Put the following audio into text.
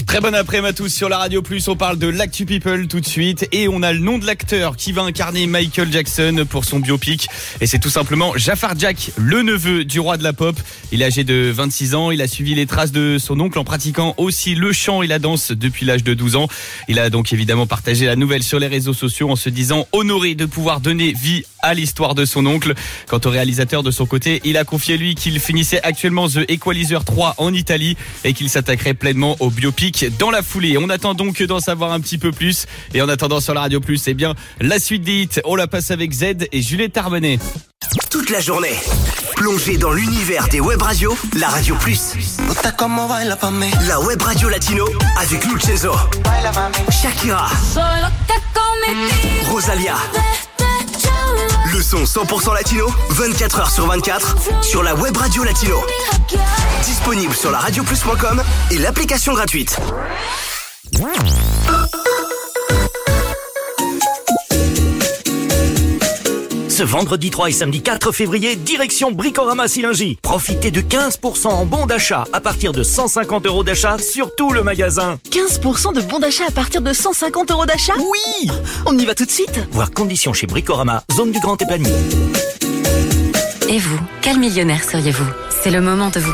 Très bon après-midi à tous sur la Radio Plus, on parle de l'Actu People tout de suite et on a le nom de l'acteur qui va incarner Michael Jackson pour son biopic et c'est tout simplement Jafar Jack, le neveu du roi de la pop. Il est âgé de 26 ans, il a suivi les traces de son oncle en pratiquant aussi le chant et la danse depuis l'âge de 12 ans. Il a donc évidemment partagé la nouvelle sur les réseaux sociaux en se disant honoré de pouvoir donner vie à l'histoire de son oncle. Quant au réalisateur de son côté, il a confié lui qu'il finissait actuellement The Equalizer 3 en Italie et qu'il s'attaquerait pleinement au biopic dans la foulée. On attend donc d'en savoir un petit peu plus. Et en attendant sur la Radio Plus, eh bien, la suite des hits, on la passe avec Z et Juliette Armanet. Toute la journée, plongée dans l'univers des web radios, la Radio Plus. La web radio latino avec Lucenzo, Shakira, Rosalia. Le son 100% latino, 24h sur 24, sur la web radio latino. Disponible sur la radioplus.com et l'application gratuite. Ce vendredi 3 et samedi 4 février, direction Bricorama Sillingy. Profitez de 15% en bons d'achat à partir de 150 € d'achat sur tout le magasin. 15% de bons d'achat à partir de 150 € d'achat ? Oui! On y va tout de suite ? Voir conditions chez Bricorama, zone du Grand Épanoui. Et vous, quel millionnaire seriez-vous ? C'est le moment de vous